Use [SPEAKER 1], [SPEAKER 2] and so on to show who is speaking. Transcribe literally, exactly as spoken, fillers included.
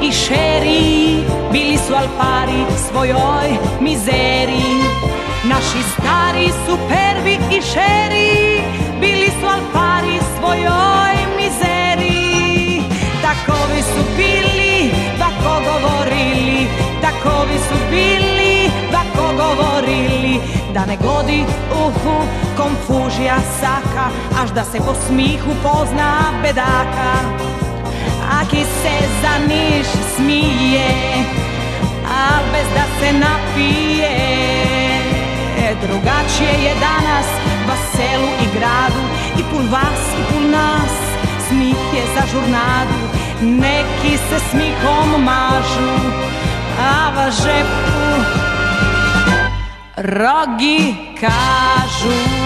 [SPEAKER 1] i šeri, bili su al pari svojoj mizeriji. Naši stari su pervi i šeri, bili su al pari svojoj mizeriji. Takovi su bili, tako govorili, takovi su bili, tako govorili, da ne godi uhu konfuzija saka, až da se po smihu pozna bedaka. Aki se za niš smije, a bez da se napije. Drugačije je danas va selu i gradu, i pun vas i pun nas, smih je za žurnadu. Neki se smihom mažu, a va žepu rogi kažu.